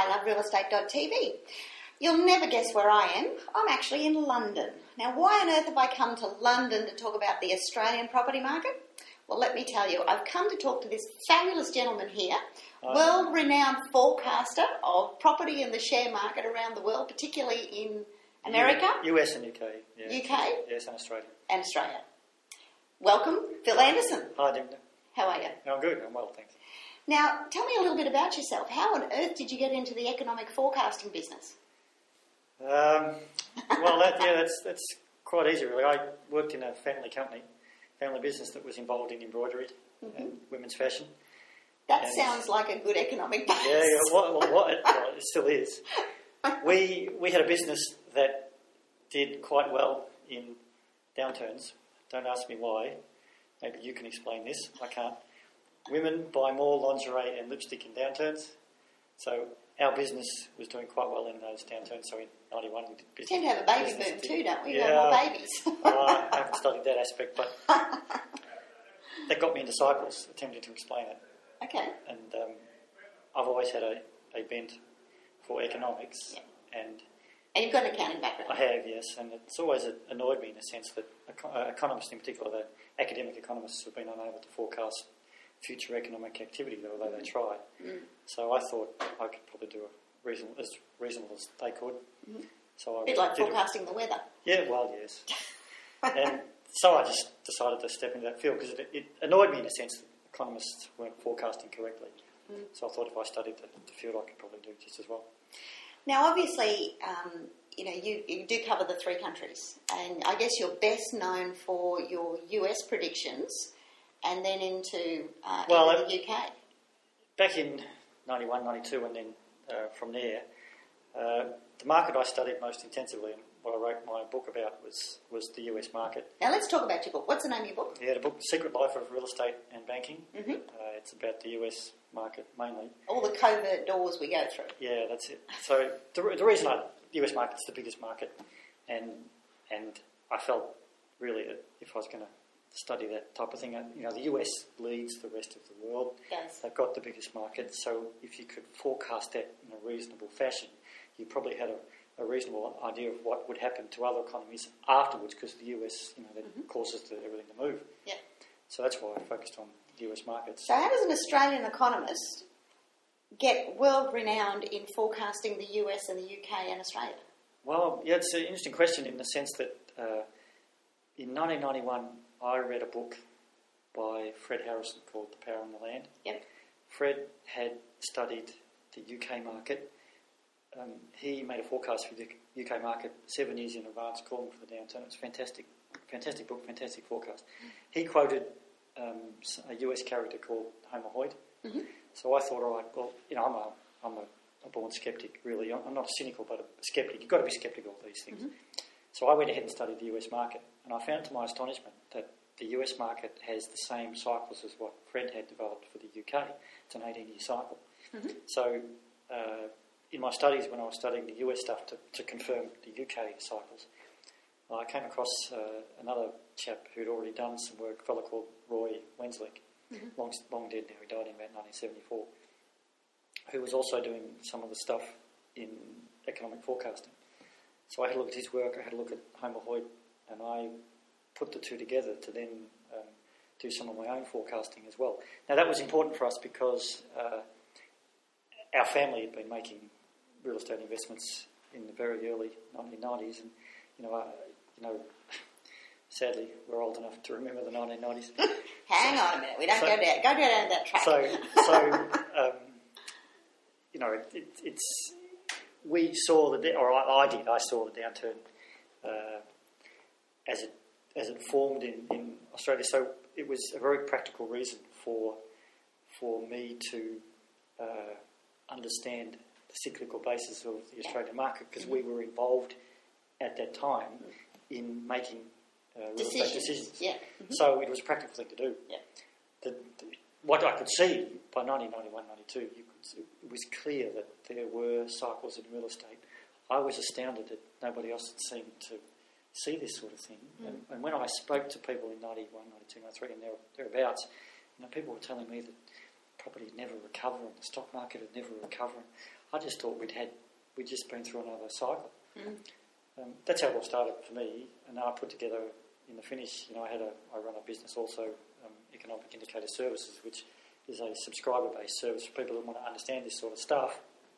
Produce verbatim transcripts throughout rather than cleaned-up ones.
love real estate dot t v. You'll never guess where I am. I'm actually in London. Now, why on earth have I come to London to talk about the Australian property market? Well, let me tell you, I've come to talk to this fabulous gentleman here, oh. world-renowned forecaster of property and the share market around the world, particularly in America. U S and U K. Yeah. U K? Yes, and Australia. And Australia. Welcome, Phil Anderson. Hi, Dimna. How are you? I'm good. I'm well, thanks. Now, tell me a little bit about yourself. How on earth did you get into the economic forecasting business? Um, well, that, yeah, that's that's quite easy, really. I worked in a family company, family business that was involved in embroidery mm-hmm. and women's fashion. That and sounds like a good economic base. Yeah, yeah what, what, what, well, it still is. We we had a business that did quite well in downturns. Don't ask me why. Maybe you can explain this. I can't. Women buy more lingerie and lipstick in downturns. So our business was doing quite well in those downturns. So in ninety-one we did business. We tend to have a baby boom too, don't we? We yeah, have more babies. I haven't studied that aspect, but that got me into cycles, attempting to explain it. Okay. And um, I've always had a, a bent for economics. Yeah. And And you've got an accounting background. I have, yes, and it's always annoyed me in the sense that uh, economists in particular, the academic economists, have been unable to forecast future economic activity, although they try. Mm. So I thought I could probably do a reasonable, as reasonable as they could. Mm-hmm. So I a bit like forecasting it. the weather. Yeah, well, yes. And so I just decided to step into that field because it, it annoyed me in a sense that economists weren't forecasting correctly. Mm. So I thought if I studied the, the field, I could probably do just as well. Now, obviously, um, you know, you, you do cover the three countries, and I guess you're best known for your U S predictions, and then into, uh, well, into the U K. Back in ninety-one, ninety-two, and then uh, from there, uh, the market I studied most intensively, and what I wrote my book about was was the U S market. Now, let's talk about your book. What's the name of your book? Yeah, the book, Secret Life of Real Estate and Banking. Mm-hmm. Uh, it's about the U S market mainly. All the covert doors we go through. Yeah, that's it. So the, the reason I, the U S market's the biggest market, and and I felt really that if I was going to study that type of thing, you know, the U S leads the rest of the world. Yes. They've got the biggest market, so if you could forecast that in a reasonable fashion, you probably had a, a reasonable idea of what would happen to other economies afterwards, because the U S, you know, that mm-hmm. causes the, everything to move. Yeah. So that's why I focused on the U S markets. So how does an Australian economist get world-renowned in forecasting the U S and the U K and Australia? Well, yeah, it's an interesting question in the sense that uh, in nineteen ninety-one I read a book by Fred Harrison called The Power in the Land. Yep. Fred had studied the U K market. Um, he made a forecast for the U K market seven years in advance, calling for the downturn. It was fantastic, fantastic book, fantastic forecast. Mm. He quoted um, a U S character called Homer Hoyt. Mm-hmm. So I thought, all right, well, you know, I'm a, I'm a, a born skeptic, really. I'm not a cynical, but a skeptic. You've got to be skeptical of these things. Mm-hmm. So I went ahead and studied the U S market, and I found to my astonishment that the U S market has the same cycles as what Fred had developed for the U K. It's an eighteen-year cycle. Mm-hmm. So uh, in my studies, when I was studying the U S stuff to, to confirm the U K cycles, I came across uh, another chap who'd already done some work, a fellow called Roy Wenslick, mm-hmm. long, long dead now, he died in about nineteen seventy-four, who was also doing some of the stuff in economic forecasting. So I had a look at his work, I had a look at Homer Hoyt, and I put the two together to then um, do some of my own forecasting as well. Now that was important for us because uh, our family had been making real estate investments in the very early nineteen nineties, and you know, uh, you know, sadly we're old enough to remember the nineteen nineties. Hang so, on a minute, we don't so, go down, go down that track. So, so um, you know, it, it, it's we saw the or I, I did I saw the downturn uh, as it as it formed in, in Australia. So it was a very practical reason for for me to uh, understand the cyclical basis of the Australian market, because mm-hmm. we were involved at that time mm-hmm. in making uh, real decisions. estate decisions. Yeah. Mm-hmm. So it was a practical thing to do. Yeah. The, the, what I could see by nineteen ninety-one, ninety-two, you could, it was clear that there were cycles in real estate. I was astounded that nobody else had seemed to see this sort of thing. Mm. And, and when I spoke to people in ninety-one, ninety-two, ninety-three and there, thereabouts, you know, people were telling me that property would never recover and the stock market would never recover. I just thought we'd had we'd just been through another cycle. Mm. Um, that's how it all started for me, and then I put together in the finish. You know, I had a I run a business also, um, Economic Indicator Services, which is a subscriber-based service for people who want to understand this sort of stuff.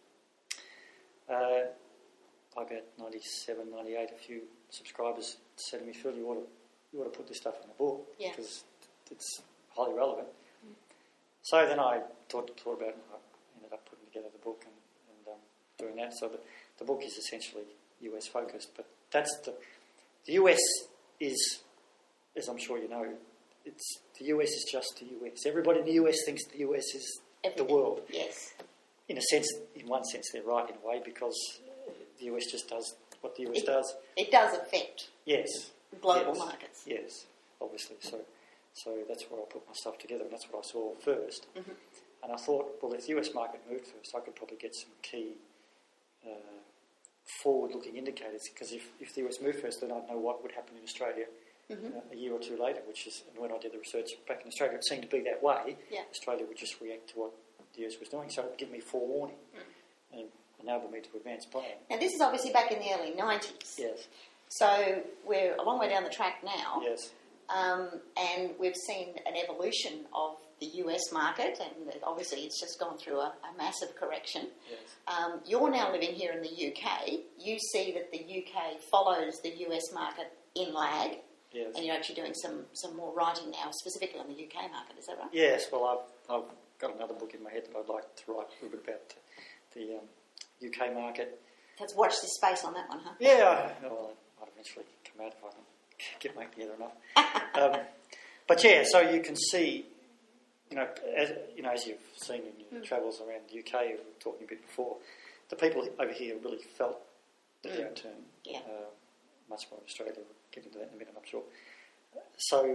Uh, about ninety-seven, ninety-eight, a few subscribers said to me, "Phil, you ought to you ought to put this stuff in a book yeah. because it's highly relevant." Mm. So then I thought, thought about it, and I ended up putting together the book and, and um, doing that. So the, the book is essentially U S focused, but that's the the U S is, as I'm sure you know, it's the U S is just the U S. Everybody in the U S thinks the U S is Everything. the world. Yes. In a sense, in one sense, they're right in a way because the U S just does what the U S it, does. It does affect. Yes. Global yes. markets. Yes, obviously. So, so that's where I put my stuff together, and that's what I saw first. Mm-hmm. And I thought, well, if the U S market moved first, I could probably get some key uh, forward-looking indicators, because if, if the U S moved first, then I'd know what would happen in Australia mm-hmm. uh, a year or two later, which is, and when I did the research back in Australia, it seemed to be that way. Yeah. Australia would just react to what the U S was doing, so it would give me forewarning mm. and enable me to advance plan. Now, this is obviously back in the early nineties. Yes. So we're a long way down the track now. Yes. Um, and we've seen an evolution of the U S market, and obviously it's just gone through a, a massive correction. Yes. Um, you're now living here in the U K. You see that the U K follows the U S market in lag. Yes. And you're actually doing some, some more writing now, specifically on the U K market, is that right? Yes, well, I've, I've got another book in my head that I'd like to write a little bit about the um, U K market. Let's watch this space on that one, huh? Yeah, well, it might eventually come out if I can get my together enough. um, but yeah, so you can see, you know, as, you know, as you've seen in your mm. travels around the U K, we were talking a bit before, the people over here really felt the mm. downturn. Yeah. Uh, much more in Australia. We'll get into that in a minute, I'm sure. So,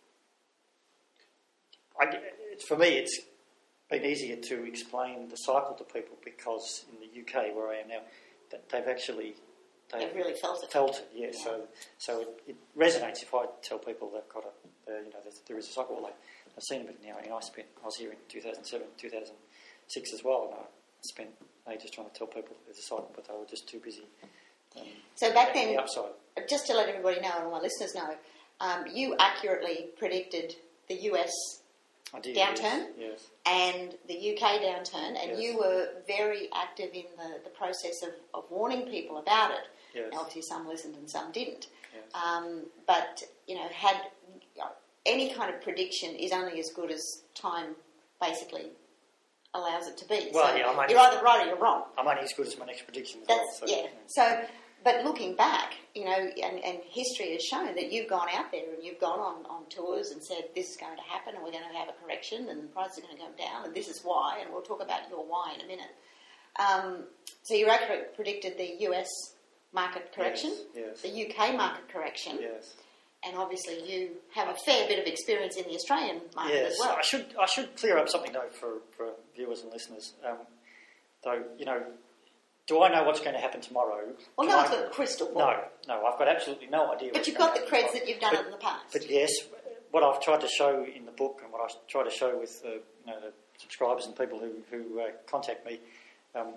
I, for me, it's been easier to explain the cycle to people because in the U K, where I am now, that they've actually they've, they've really felt it. Felt it, yeah. yeah. So, so it, it resonates if I tell people they've got a, uh, you know, there is a cycle. Well, they, I've seen a bit now. You know, I spent, I was here in two thousand seven, two thousand six as well, and I spent ages trying to tell people there's a cycle, but they were just too busy. Um, so back then, the upside. Just to let everybody know and all my listeners know, um, you accurately predicted the U S I did, downturn yes, yes. and the U K downturn, and yes. you were very active in the, the process of, of warning people about it. Yes. Now, obviously, some listened and some didn't. Yes. Um, but, you know, had you know, any kind of prediction is only as good as time basically allows it to be. Well, so yeah, I'm you're either right or you're wrong. I'm only as good as my next prediction as That's, well. So, yeah. So, but looking back, you know, and, and history has shown that you've gone out there and you've gone on, on tours and said this is going to happen and we're going to have a correction and the prices are going to come down and this is why, and we'll talk about your why in a minute. Um, so you accurately predicted the U S market correction, yes, yes. the U K market correction, yes. and obviously you have a fair bit of experience in the Australian market yes. as well. I should I should clear up something though for, for viewers and listeners. Um, though, you know, do I know what's going to happen tomorrow? Well, Do no I, one's got a crystal ball. No, no, I've got absolutely no idea. But you've got the creds that you've done but, it in the past. But yes, what I've tried to show in the book and what I try to show with uh, you know, the subscribers and people who, who uh, contact me, um,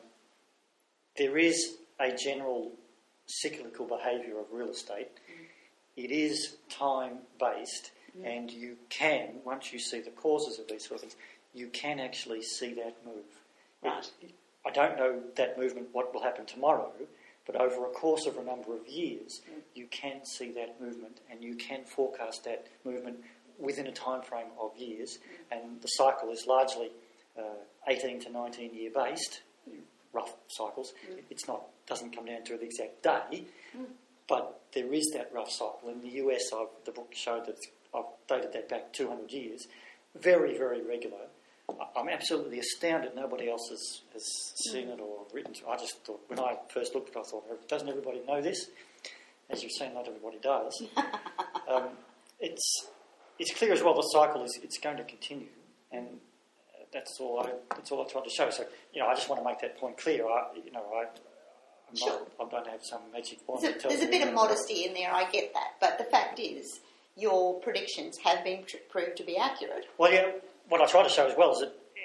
there is a general cyclical behaviour of real estate. Mm. It is time-based, mm. and you can, once you see the causes of these sort of things, you can actually see that move. Right. It, I don't know that movement, what will happen tomorrow, but over a course of a number of years, mm. you can see that movement and you can forecast that movement within a time frame of years. Mm. And the cycle is largely uh, eighteen to nineteen year based, rough cycles. Mm. It's not doesn't come down to the exact day, mm. but there is that rough cycle. In the U S, I've, the book showed that I've dated that back two hundred years, very, very regular. I'm absolutely astounded nobody else has, has seen it or written to it. I just thought, when I first looked at it, I thought, doesn't everybody know this? As you've seen, not everybody does. um, it's it's clear as well the cycle is it's going to continue, and that's all I that's all I tried to show. So, you know, I just want to make that point clear. I, you know, I, I'm sure. not, I don't have some magic wand. There's a, there's a bit of modesty in there, I get that, but the fact is, your predictions have been tr- proved to be accurate. Well, yeah. What I try to show as well is that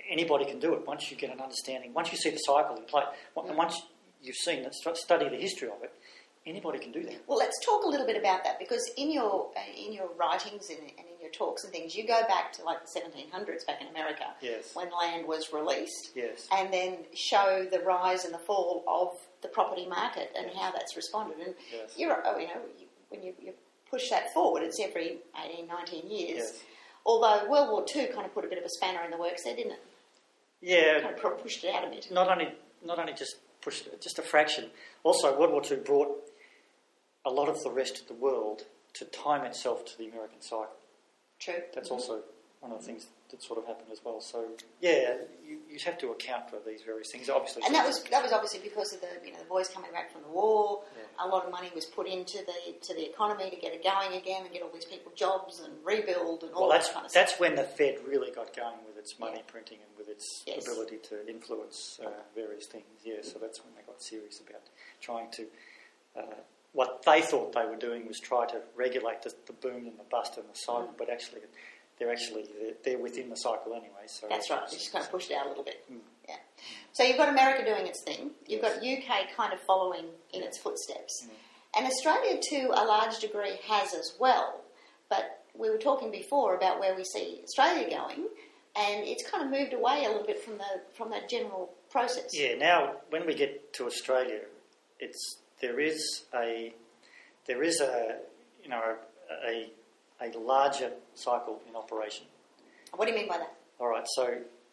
anybody can do it once you get an understanding, once you see the cycle in play, and once you've seen it, study the history of it, anybody can do that. Well, let's talk a little bit about that, because in your uh, in your writings and, and in your talks and things, you go back to like the seventeen hundreds back in America, yes, when land was released, yes, and then show the rise and the fall of the property market and yes. how that's responded. And yes. you're, oh, you know, you, when you, you push that forward, it's every eighteen, nineteen years. Yes. Although World War Two kind of put a bit of a spanner in the works there, didn't it? Yeah, kind of pushed it out a bit. Not only not only just pushed it, just a fraction. Also, World War Two brought a lot of the rest of the world to time itself to the American cycle. True. That's mm-hmm. also one of the things that sort of happened as well. So yeah, you, you have to account for these various things, obviously. And that was that was obviously because of the you know the boys coming back from the war. Yeah. A lot of money was put into the to the economy to get it going again and get all these people jobs and rebuild and all well, that's, that kind of that's stuff. when the Fed really got going with its money yeah. printing and with its yes. ability to influence uh, various things. Yeah, so that's when they got serious about trying to. Uh, what they thought they were doing was try to regulate the, the boom and the bust and the cycle, mm. but actually they're actually they're, they're within the cycle anyway. So that's right. They just kind of pushed it out a little bit. Mm. Yeah. So you've got America doing its thing. You've yes. got U K kind of following in its footsteps, Mm. and Australia to a large degree has as well. But we were talking before about where we see Australia going, and it's kind of moved away a little bit from the from that general process. Yeah. Now, when we get to Australia, it's there is a there is a you know a a larger cycle in operation. What do you mean by that? All right, so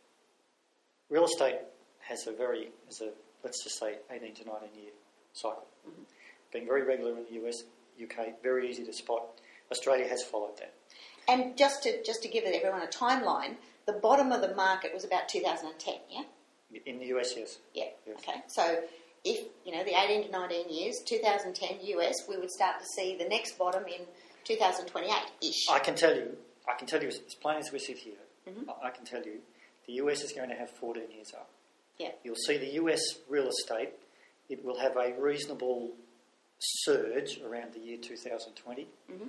real estate has a very has a let's just say eighteen to nineteen year cycle, mm-hmm. being very regular in the U S, U K, very easy to spot. Australia has followed that. And just to just to give everyone a timeline, the bottom of the market was about two thousand ten. Yeah. In the U S, yes. Yeah. Yes. Okay. So if, you know, the eighteen to nineteen years, two thousand ten U S, we would start to see the next bottom in two thousand twenty-eight-ish. I can tell you, I can tell you as plain as we sit here, mm-hmm. I can tell you the U S is going to have fourteen years up. Yeah. You'll see the U S real estate, it will have a reasonable surge around the year two thousand twenty. Mm-hmm.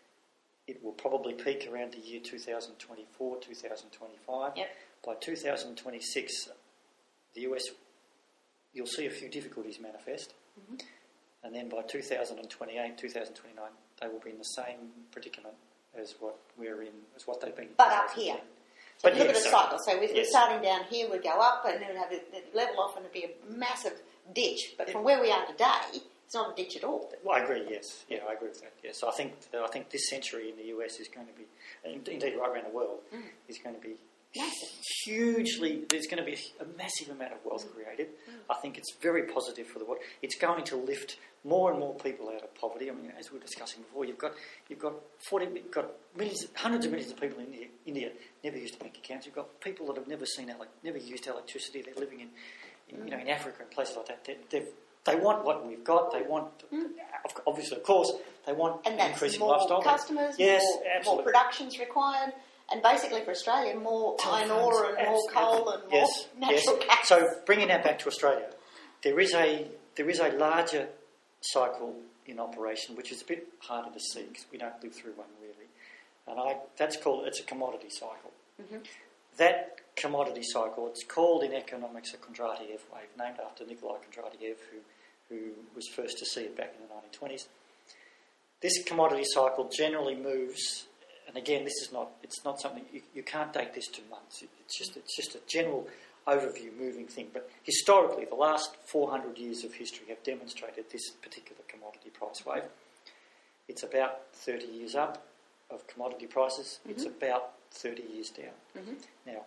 It will probably peak around the year two thousand twenty-four, two thousand twenty-five. Yep. By two thousand twenty-six, the U S, you'll see a few difficulties manifest. Mm-hmm. And then by two thousand twenty-eight, two thousand twenty-nine, they will be in the same predicament as what we're in, as what they've been. But up here. So But look yes, at the so, cycle. So we're yes. starting down here, we'd go up and then we'd have it it'd level off and it'd be a massive ditch. But from where we are today, it's not a ditch at all. Well, I agree, yes. Yeah, I agree with that. Yes, so I think that, I think this century in the U S is going to be, and indeed right around the world, mm. is going to be massive. Hugely, there's going to be a massive amount of wealth mm. created. Mm. I think it's very positive for the world. It's going to lift more and more people out of poverty. I mean, as we were discussing before, you've got you've got forty, you've got millions, hundreds of millions of people in India, India never used bank accounts. You've got people that have never seen, never used electricity. They're living in, in mm. you know, in Africa and places like that. They, they've They want what we've got. They want, mm. obviously, of course, they want and that's increasing more lifestyle. Customers, yes, more, more productions required, and basically for Australia, more iron ore and more coal and yes, more natural yes. gas. So bringing that back to Australia, there is a there is a larger cycle in operation, which is a bit harder to see because we don't live through one really, and I that's called it's a commodity cycle. Mm-hmm. That commodity cycle, it's called in economics a Kondratiev wave, named after Nikolai Kondratiev, who who was first to see it back in the nineteen twenties. This commodity cycle generally moves, and again, this is not it's not something you, you can't date this to months. It, it's just it's just a general overview moving thing. But historically, the last four hundred years of history have demonstrated this particular commodity price wave. It's about thirty years up of commodity prices. Mm-hmm. It's about thirty years down. Mm-hmm. Now,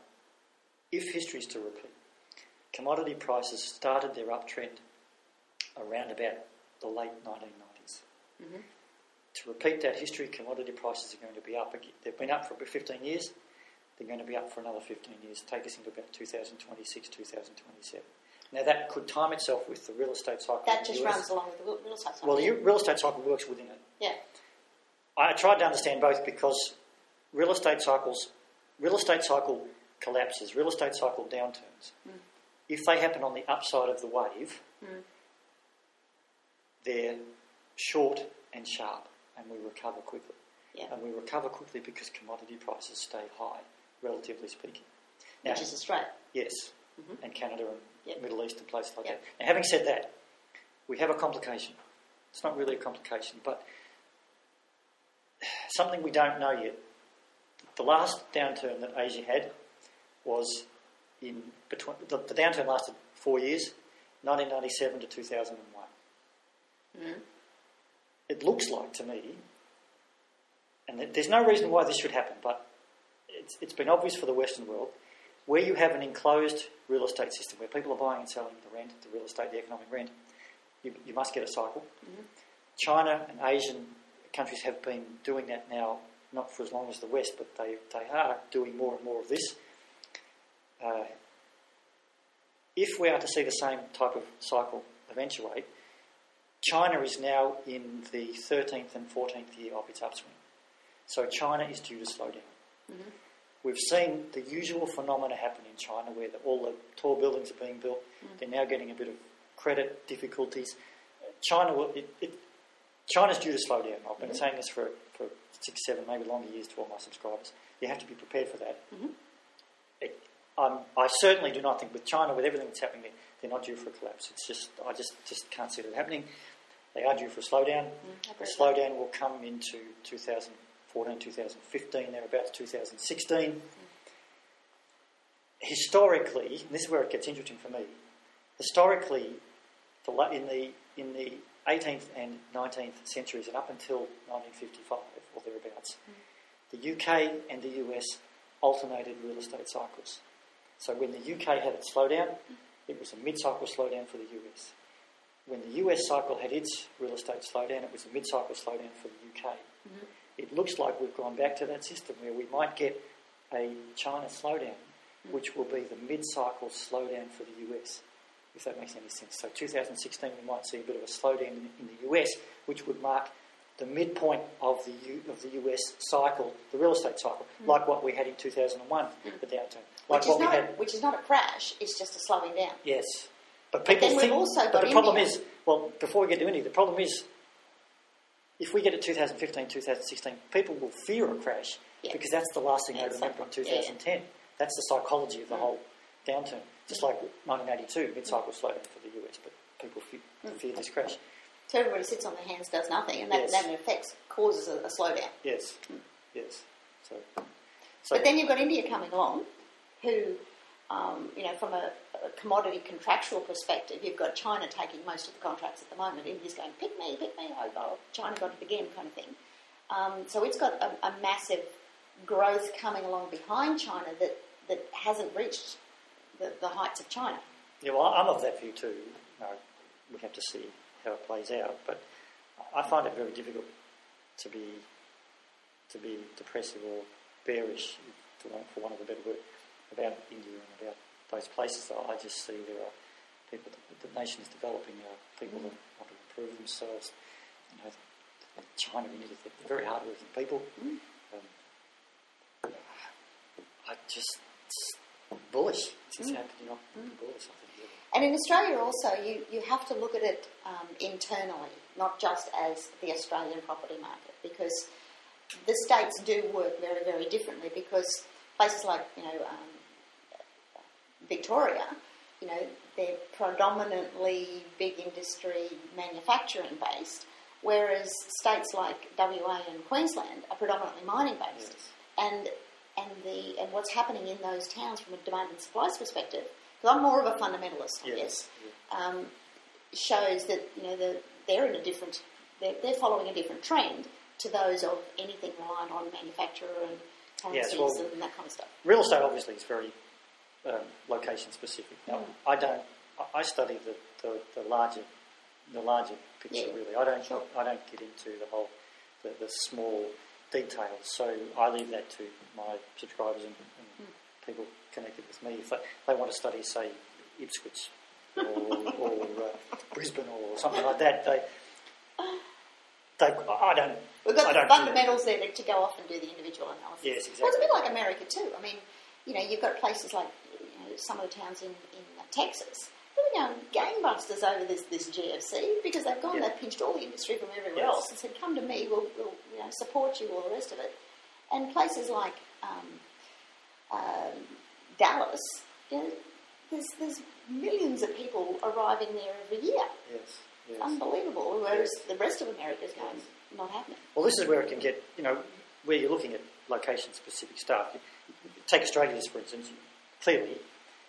if history is to repeat, commodity prices started their uptrend around about the late nineteen nineties. Mm-hmm. To repeat that history, commodity prices are going to be up again. They've been up for about fifteen years. They're going to be up for another fifteen years, take us into about two thousand twenty-six, two thousand twenty-seven. Now, that could time itself with the real estate cycle. That just runs along with the real estate cycle. Well, the real estate cycle works within it. Yeah. I tried to understand both because real estate cycles, real estate cycle collapses, real estate cycle downturns. Mm. If they happen on the upside of the wave, mm. they're short and sharp, and we recover quickly. Yeah. And we recover quickly because commodity prices stay high, relatively speaking. Now, which is Australia. Yes, Mm-hmm. and Canada and Yep. Middle East and places like Yep. that. Now, having said that, we have a complication. It's not really a complication, but something we don't know yet. The last downturn that Asia had was in between. The, the downturn lasted four years, nineteen ninety-seven to two thousand one. Mm. It looks like to me, and there's no reason why this should happen, but it's, it's been obvious for the Western world, where you have an enclosed real estate system where people are buying and selling the rent, the real estate, the economic rent, you, you must get a cycle. Mm-hmm. China and Asian countries have been doing that now, not for as long as the West, but they, they are doing more and more of this. Uh, if we are to see the same type of cycle eventuate, China is now in the thirteenth and fourteenth year of its upswing. So China is due to slow down. Mm-hmm. We've seen the usual phenomena happen in China where the, all the tall buildings are being built. Mm. They're now getting a bit of credit difficulties. China will, it, it, China's due to slow down. I've been mm-hmm. saying this for, for six, seven, maybe longer years to all my subscribers. You have to be prepared for that. Mm-hmm. It, um, I certainly do not think with China, with everything that's happening there, they're not due for a collapse. It's just I just, just can't see that happening. They are due for a slowdown. Mm, the slowdown will come into two thousand fourteen, two thousand fifteen, they're about to two thousand sixteen. Mm. Historically, and this is where it gets interesting for me, historically, the, in the in the eighteenth and nineteenth centuries and up until nineteen fifty-five or thereabouts, mm. the U K and the U S alternated real estate cycles. So when the U K had its slowdown, mm. it was a mid-cycle slowdown for the U S. When the U S cycle had its real estate slowdown, it was a mid-cycle slowdown for the U K. Mm-hmm. It looks like we've gone back to that system where we might get a China slowdown, mm. which will be the mid-cycle slowdown for the U S, if that makes any sense. So two thousand sixteen, we might see a bit of a slowdown in, in the U S, which would mark the midpoint of the U, of the U S cycle, the real estate cycle, mm. like what we had in two thousand one, mm. the downturn. Like which, what is not we a, had, which is not a crash, it's just a slowing down. Yes. But people but think... Also but got the problem India. is, well, before we get to India, the problem is, if we get to two thousand fifteen, two thousand sixteen, people will fear a crash yeah. because that's the last thing yeah, they remember in two thousand ten. Yeah, yeah. That's the psychology of the mm. whole downturn. Just like nineteen eighty-two, mid-cycle mm. slowdown for the U S, but people fear, mm. fear this crash. So everybody sits on their hands, does nothing, and that, yes. that in effect causes a, a slowdown. Yes, mm. yes. So, so, but then you've got India coming along, who, um, you know, from a, a commodity contractual perspective, you've got China taking most of the contracts at the moment. India's going, pick me, pick me, oh, oh China got it again kind of thing. Um, so it's got a, a massive growth coming along behind China that, that hasn't reached the, the heights of China. Yeah, well, I'm of that view too. You know, we have to see how it plays out, but I find it very difficult to be to be depressive or bearish, for want of a better word, about India and about those places. I just see there are people, the, the nation is developing, there are people mm. that want to improve themselves. You know, China, India, they're very hard-working people. Mm. Um, I just it's bullish. It's just mm. happening. Not mm. bullish, I think. Yeah. And in Australia also, you, you have to look at it um, internally, not just as the Australian property market, because the states do work very, very differently. Because places like, you know, um, Victoria, you know, they're predominantly big industry manufacturing based, whereas states like W A and Queensland are predominantly mining based. Yes. And and the and what's happening in those towns from a demand and supply perspective, because I'm more of a fundamentalist, I yes. guess, yeah. um, shows that, you know, the, they're in a different, they're, they're following a different trend to those of anything reliant on manufacture and currencies yes, well, and that kind of stuff. Real estate obviously is very um, location specific. Now, mm. I don't. I study the, the, the larger the larger picture yeah. really. I don't. Sure. I don't get into the whole the, the small details. So I leave that to my subscribers and, and mm. people connected with me. If they, they want to study, say, Ipswich or, or uh, Brisbane or something like that, they. They, I don't. We've got I the don't fundamentals there to go off and do the individual analysis. Yes, exactly. Well, it's a bit like America too. I mean, you know, you've got places like, you know, some of the towns in, in Texas that are going gangbusters over this, this G F C because they've gone, yeah. they've pinched all the industry from everywhere yes. else and said, come to me, we'll, we'll you know, support you, all the rest of it. And places like um, um, Dallas, you know, there's, there's millions of people arriving there every year. Yes. Yes. Unbelievable, whereas Yes. the rest of America's going, Yes. not happening. Well, this is where it can get, you know, where you're looking at location-specific stuff. You, you take Australia, for instance. Clearly,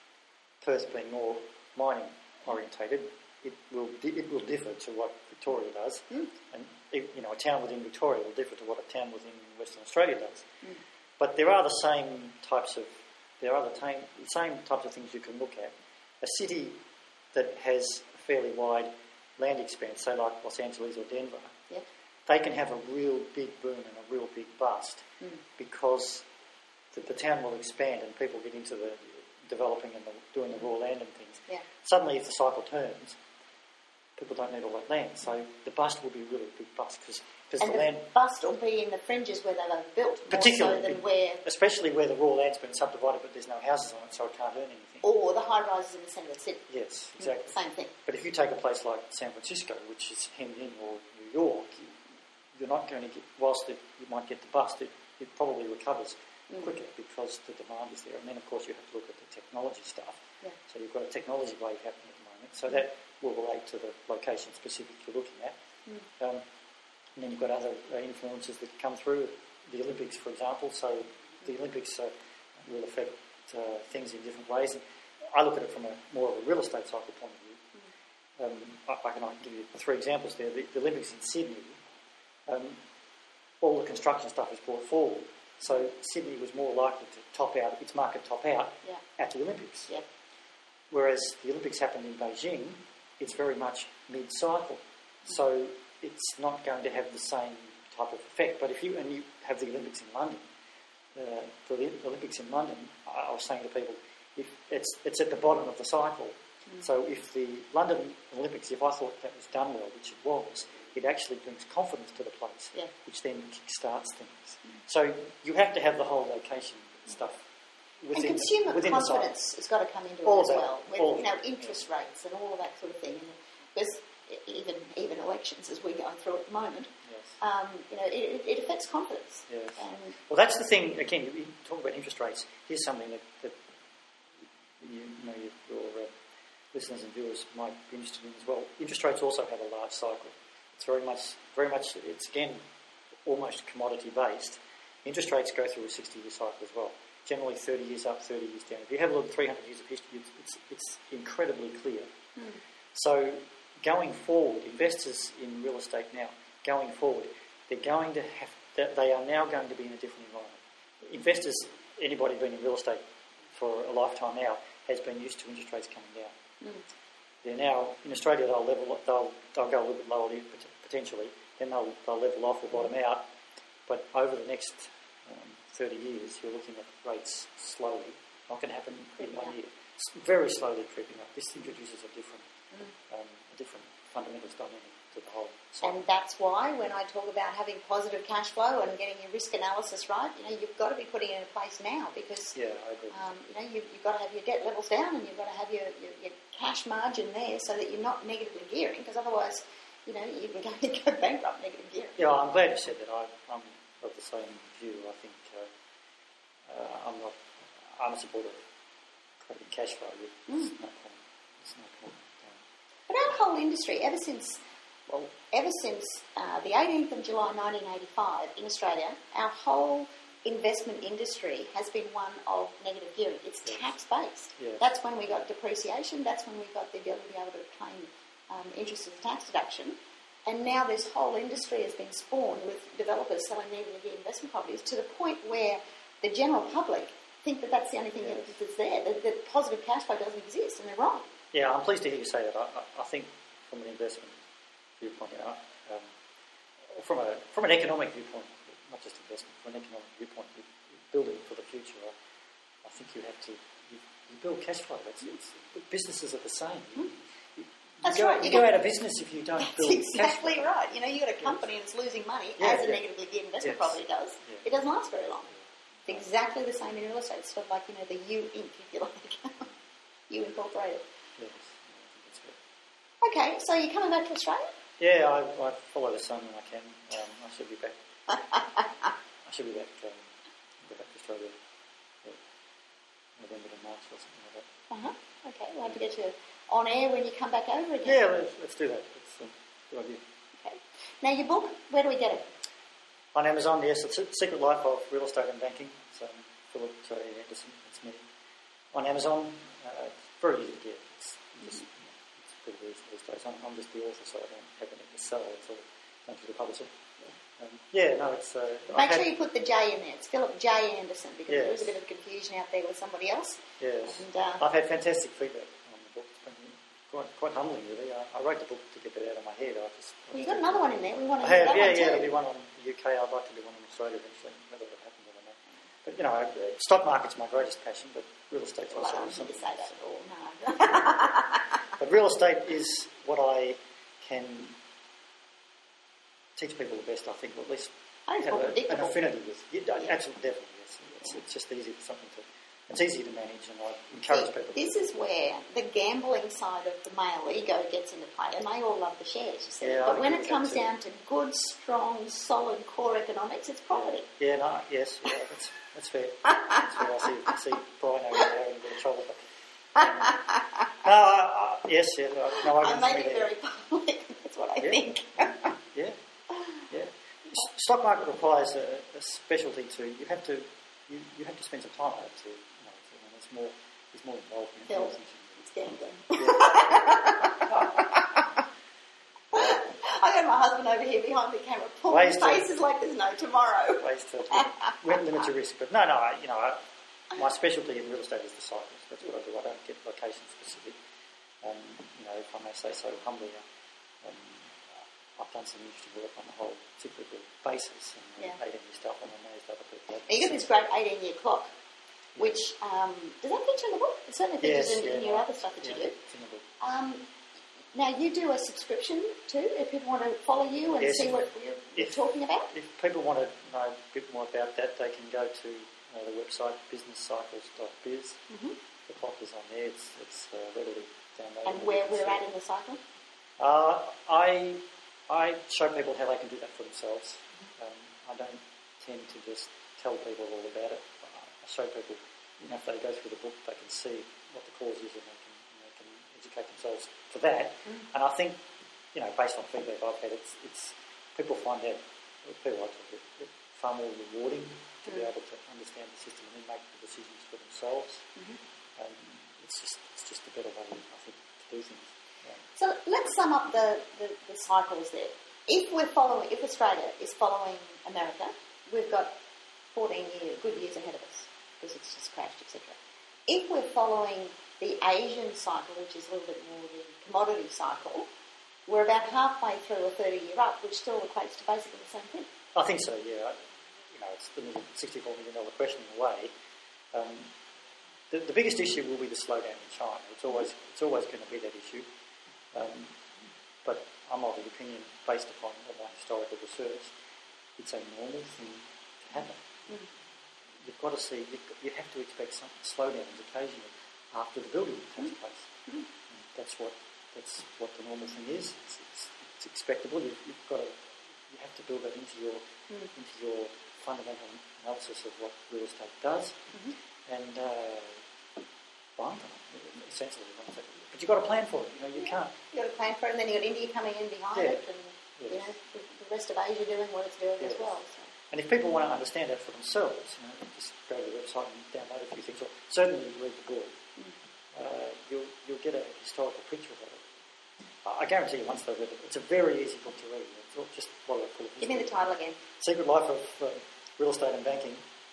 Perth being more mining-orientated, it will di- it will differ to what Victoria does, Mm. and you know, a town within Victoria will differ to what a town within Western Australia does. Mm. But there are the same types of there are the same, the same types of things you can look at. A city that has a fairly wide land expanse, say like Los Angeles or Denver, Yep. they can have a real big boom and a real big bust Mm. because the, the town will expand and people get into the developing and the, doing the raw land and things. Yeah. Suddenly, if the cycle turns, people don't need all that land. So the bust will be a really big bust because And the the land, bust will be in the fringes where they've overbuilt, more so particularly, than where, especially where the raw land's been subdivided but there's no houses on it, so it can't earn anything. or the high rises in the centre of the city. Yes, exactly. Same thing. But if you take a place like San Francisco, which is hemmed in, or New York, you, you're not going to get, whilst it, you might get the bust, it, it probably recovers Mm. quicker because the demand is there. And then, of course, you have to look at the technology stuff. Yeah. So you've got a technology wave happening at the moment. So that will relate to the location specific you're looking at. Mm. Um, and then you've got other uh, influences that come through. The Olympics, for example. So the Olympics uh, will affect uh, things in different ways. And I look at it from a more of a real estate cycle point of view. Mm. Um, I, I can I can give you three examples there. The, the Olympics in Sydney, um, all the construction stuff is brought forward. So Sydney was more likely to top out, its market top out Yeah. at the Olympics. Yeah. Whereas the Olympics happened in Beijing, it's very much mid-cycle. So it's not going to have the same type of effect. But if you, and you have the Olympics in London, uh, for the Olympics in London, I, I was saying to people, if it's, it's at the bottom of the cycle. Mm. So if the London Olympics, if I thought that was done well, which it was, it actually brings confidence to the place, Yeah. which then kick-starts things. Mm. So you have to have the whole location stuff within, and consumer the, within confidence has got to come into all it as that, well, with all you know that, interest yeah. rates and all of that sort of thing. And there's even even elections as we're going through at the moment. Yes. Um, you know, it, it affects confidence. Yes. And Well, that's the thing. Again, you talk about interest rates. Here's something that, that you, you know your, your uh, listeners and viewers might be interested in as well. Interest rates also have a large cycle. It's very much, very much. It's again almost commodity based. Interest rates go through a sixty-year cycle as well. Generally, thirty years up, thirty years down. If you have a look at three hundred years of history, it's, it's, it's incredibly clear. mm. So, going forward, investors in real estate now, going forward, they're going to have. They are now going to be in a different environment. Investors, anybody been in real estate for a lifetime now, has been used to interest rates coming down. Mm. They're now in Australia. They'll level. They'll they'll go a little bit lower potentially. Then they'll they'll level off or bottom out. But over the next um, thirty years, you're looking at rates slowly. Not going to happen in one year. It's very slowly creeping up. This introduces a different, Mm. um, a different fundamentals dynamic to the whole cycle. And that's why when I talk about having positive cash flow and getting your risk analysis right, you know, you've got to be putting it in place now because Yeah, I agree. um, you know you, you've got to have your debt levels down and you've got to have your, your, your cash margin there so that you're not negatively gearing because otherwise, you know, you're going to go bankrupt negative gearing. Yeah, I'm glad you said that. I, I'm of the same view. I think uh, uh, I'm not. I'm a supporter of creating cash flow. It's Mm. no point. It's no point. Um, But our whole industry, ever since, well, ever since uh, the eighteenth of July nineteen eighty-five in Australia, our whole investment industry has been one of negative gearing. It's Yes. tax-based. Yes. That's when we got depreciation. That's when we got the ability to be able to claim um, interest as a tax deduction. And now this whole industry has been spawned with developers selling negative geared investment properties to the point where the general public think that that's the only thing Yes. that- that's there, that, that positive cash flow doesn't exist, and they're wrong. Yeah, I'm pleased to hear you say that. I, I, I think from an investment viewpoint, you know, um, from a from an economic viewpoint, not just investment, from an economic viewpoint, with building for the future, I, I think you have to you, you build cash flow. That's it's, businesses are the same. You, you, you That's go, right. You, You go got- out of business if you don't That's build cash flow. exactly right. You know, you've got a company that's losing money, Yeah, as a yeah. negatively geared investment Yes. property does. Yeah. It doesn't last very long. It's exactly the same in real estate. It's sort of like, you know, the U Inc, if you like. U Incorporated. Yes, yeah, I think it's good. Okay, so you're coming back to Australia? Yeah, I, I follow the sun when I can. Um, I should be back. I should be back. Um, go back to Australia. Yeah. November to March or something like that. Uh-huh. Okay, we'll have to get you on air when you come back over again. Yeah, let's, let's do that. It's a good idea. Okay. Now, your book, where do we get it? On Amazon, yes. It's Secret Life of Real Estate and Banking. It's um, Philip J. Anderson. It's me. On Amazon, uh, it's very easy to get. It's just, you know, it's pretty easy these days. I'm, I'm just the author, so I don't have anything to sell. It's all done through the publisher. Um, yeah, no, it's... Uh, Make had, sure you put the J in there. It's Philip J. Anderson, because yes. there was a bit of confusion out there with somebody else. Yes. And, uh, I've had fantastic feedback on the book. It's been quite, quite humbling, really. I, I wrote the book to get that out of my head. I just... Well, you've got another one in there. We want to I hear have, that yeah, one yeah. too. There'll be one on the U K. I'd like to do one in Australia eventually. Whether it'll happen, I don't know. But, you know, uh, stock market's my greatest passion, but real estate's Well, also I don't think something. you say that at all, no. But real estate is what I can teach people the best, I think, or at least I think it's have more a, an predictable. affinity with. Yeah, absolutely, definitely, yes. It's, it's just easy for something to... It's easy to manage, and I encourage See, people. this is where the gambling side of the male ego gets into play, and they all love the shares, you see. Yeah, but I when agree it with that comes too. down to good, strong, solid core economics, it's property. Yeah, no, yes, yeah, that's, that's fair. That's fair. I see, I see Brian over there in a bit of trouble. But, um, no, I, I, yes, yeah, no, I I agree made with it you very public, that's what I Yeah. think. Yeah, yeah. S- Stock market requires a, a specialty too. You have to, you, you have to spend some time on it to, you know, to, and it's more, there's more involved in Phil, it. it's gambling. Yeah. I got my husband over here behind the camera pulling Ways to- faces like there's no tomorrow. Ways to limit, limit your risk. But no, no, I, you know, I, my specialty in real estate is the cycles. That's what I do. I don't get location specific. Um, you know, if I may say so humbly, um, I've done some interesting work on the whole cyclical basis and Yeah. eighteen-year stuff, and I managed other people. Now, you got this great eighteen-year clock, which, um, does that feature in the book? It certainly features Yes, in, yeah, in your no, other stuff that yeah, you do. it's in the book. Um, now, you do a subscription too, if people want to follow you and Yes, see if- what you're, you're if- talking about. If people want to know a bit more about that, they can go to uh, the website business cycles dot biz. Mm-hmm. The clock is on there. It's, it's uh, readily downloadable. And where You can we're see at it. in the cycle. Uh, I I show people how they can do that for themselves. Um, I don't tend to just tell people all about it. I show people, you know, if they go through the book, they can see what the cause is, and they can, and they can educate themselves for that. Mm. And I think, you know, based on feedback I've had, it's it's people find that people like to it, it far more rewarding to be Mm. able to understand the system and then make the decisions for themselves. Mm-hmm. Um, it's just it's just a better way, I think, to do things. Um, So let's sum up the, the, the cycles there. If we're following, if Australia is following America, we've got fourteen year, good years ahead of us because it's just crashed, et cetera. If we're following the Asian cycle, which is a little bit more the commodity cycle, we're about halfway through a thirty year up, which still equates to basically the same thing. I think so, yeah. You know, it's the sixty-four million dollars question in a way. Um, the, the biggest issue will be the slowdown in China. It's always it's always going to be that issue. Um, but I'm of the opinion, based upon all my historical research, it's a normal thing to happen. Mm. You've got to see, you've, you have to expect some slowdowns occasionally after the building takes place. Mm. And that's what that's what the normal thing is. It's, it's, it's expectable. You've, you've got to you have to build that into your Mm. into your fundamental analysis of what real estate does, Mm-hmm. and uh, buying them essentially. But you've got to plan for it. You know, you can't. You've got to plan for it, and then you've got India coming in behind Yeah. it, and Yes. you know the, the rest of Asia doing what it's doing as Yes. well. So. And if people want to understand that for themselves, you know, just go to the website and download a few things. Or certainly read the book. Mm. Uh, you'll you'll get a historical picture of it. I guarantee you, once they've read it, it's a very easy book to read. It's all just what I call it. Give me the title again. Secret Life of uh, Real Estate and Banking.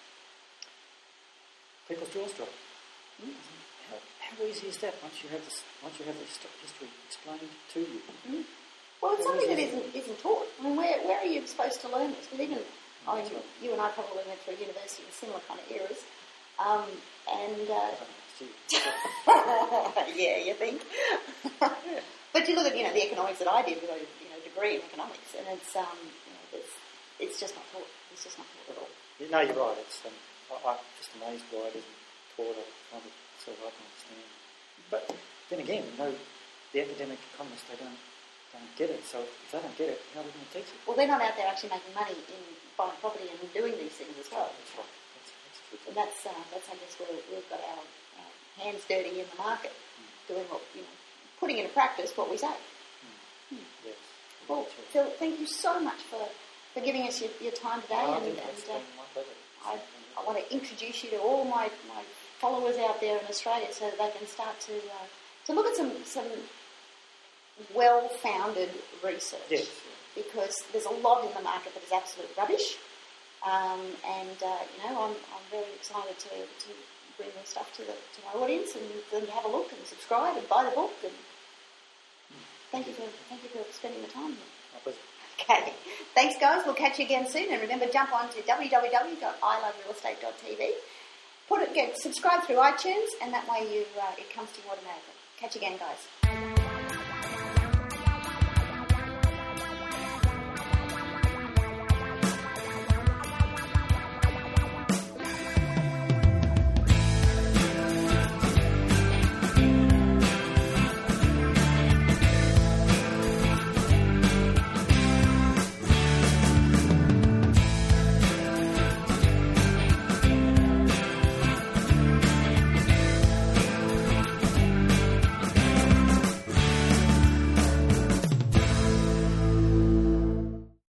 People's jaws drop. Mm. How, how easy is that once you have this? Once you have the hist- history explained to you? Mm. Well, it's something that isn't isn't taught. I mean, where where are you supposed to learn this? Because even I mean, That's right. you and I probably went through university in similar kind of eras, um, and uh, Gee. yeah, you think. But you look at you know the economics that I did with a you know degree in economics, and it's um you know, it's, it's just not taught. It's just not taught at all. You know, you're right. It's um, I, I'm just amazed why it isn't taught. I find it so hard to understand. But then again, you know, the academic economists, they don't don't get it. So if they don't get it, how are they going to teach it? Well, they're not out there actually making money in buying property and doing these things as well. That's right. That's, that's And that's, uh, that's I guess, where we've got our, our hands dirty in the market, mm. doing what, you know, putting into practice what we say. Mm. Mm. Yes. Well, Phil, thank you so much for, for giving us your, your time today. Oh, and, and, and uh, I, I want to introduce you to all my, my followers out there in Australia so that they can start to uh, to look at some, some well-founded research. Yes. Because there's a lot in the market that is absolute rubbish. Um, and, uh, you know, I'm, I'm very excited to, to bring this stuff to, the, to my audience and then have a look and subscribe and buy the book. And thank you for thank you for spending the time here. My pleasure. Okay. Thanks, guys. We'll catch you again soon. And remember, jump on to w w w dot i love real estate dot t v. Put it, get subscribe through iTunes, and that way you uh, it comes to you automatically. Catch you again, guys.